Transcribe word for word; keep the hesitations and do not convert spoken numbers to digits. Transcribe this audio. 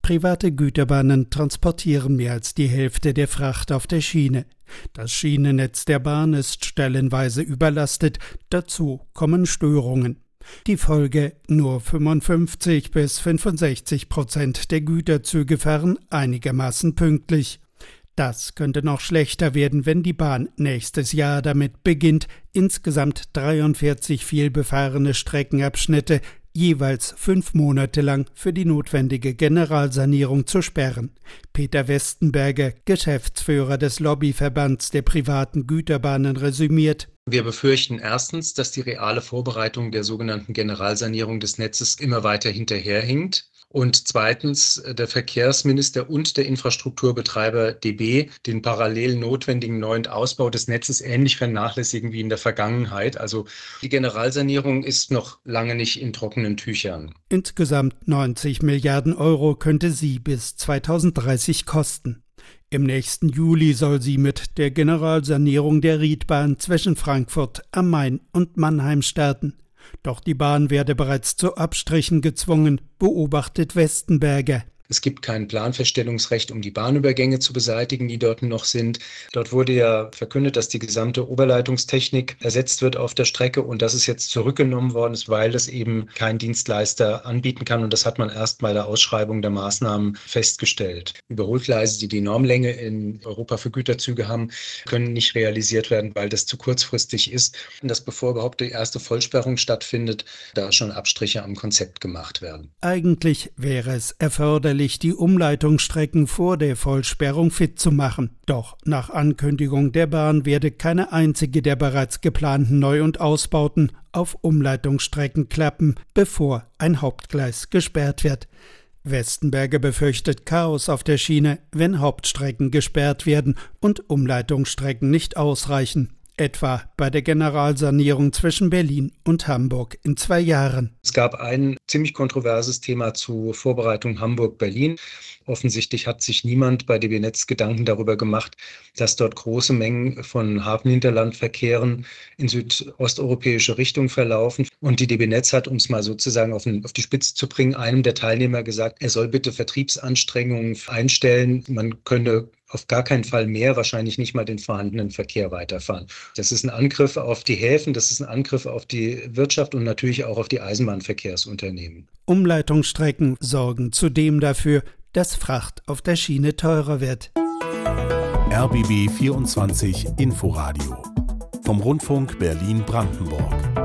Private Güterbahnen transportieren mehr als die Hälfte der Fracht auf der Schiene. Das Schienennetz der Bahn ist stellenweise überlastet, dazu kommen Störungen. Die Folge: nur fünfundfünfzig bis fünfundsechzig Prozent der Güterzüge fahren einigermaßen pünktlich. Das könnte noch schlechter werden, wenn die Bahn nächstes Jahr damit beginnt, insgesamt dreiundvierzig vielbefahrene Streckenabschnitte jeweils fünf Monate lang für die notwendige Generalsanierung zu sperren. Peter Westenberger, Geschäftsführer des Lobbyverbands der privaten Güterbahnen, resümiert: Wir befürchten erstens, dass die reale Vorbereitung der sogenannten Generalsanierung des Netzes immer weiter hinterherhinkt. Und zweitens, der Verkehrsminister und der Infrastrukturbetreiber D B den parallel notwendigen neuen Ausbau des Netzes ähnlich vernachlässigen wie in der Vergangenheit. Also die Generalsanierung ist noch lange nicht in trockenen Tüchern. Insgesamt neunzig Milliarden Euro könnte sie bis zweitausenddreißig kosten. Im nächsten Juli soll sie mit der Generalsanierung der Riedbahn zwischen Frankfurt am Main und Mannheim starten. Doch die Bahn werde bereits zu Abstrichen gezwungen, beobachtet Westenberger. Es gibt kein Planfeststellungsrecht, um die Bahnübergänge zu beseitigen, die dort noch sind. Dort wurde ja verkündet, dass die gesamte Oberleitungstechnik ersetzt wird auf der Strecke und dass es jetzt zurückgenommen worden ist, weil es eben kein Dienstleister anbieten kann. Und das hat man erst bei der Ausschreibung der Maßnahmen festgestellt. Überholgleise, die die Normlänge in Europa für Güterzüge haben, können nicht realisiert werden, weil das zu kurzfristig ist. Und dass bevor überhaupt die erste Vollsperrung stattfindet, da schon Abstriche am Konzept gemacht werden. Eigentlich wäre es erforderlich, die Umleitungsstrecken vor der Vollsperrung fit zu machen. Doch nach Ankündigung der Bahn werde keine einzige der bereits geplanten Neu- und Ausbauten auf Umleitungsstrecken klappen, bevor ein Hauptgleis gesperrt wird. Westenberger befürchtet Chaos auf der Schiene, wenn Hauptstrecken gesperrt werden und Umleitungsstrecken nicht ausreichen. Etwa bei der Generalsanierung zwischen Berlin und Hamburg in zwei Jahren. Es gab ein ziemlich kontroverses Thema zur Vorbereitung Hamburg-Berlin. Offensichtlich hat sich niemand bei D B Netz Gedanken darüber gemacht, dass dort große Mengen von Hafenhinterlandverkehren in südosteuropäische Richtung verlaufen. Und die D B Netz hat, um es mal sozusagen auf, den, auf die Spitze zu bringen, einem der Teilnehmer gesagt, er soll bitte Vertriebsanstrengungen einstellen. Man könne auf gar keinen Fall mehr, wahrscheinlich nicht mal den vorhandenen Verkehr weiterfahren. Das ist ein Angriff auf die Häfen, das ist ein Angriff auf die Wirtschaft und natürlich auch auf die Eisenbahnverkehrsunternehmen. Umleitungsstrecken sorgen zudem dafür, dass Fracht auf der Schiene teurer wird. R B B vierundzwanzig Inforadio vom Rundfunk Berlin-Brandenburg.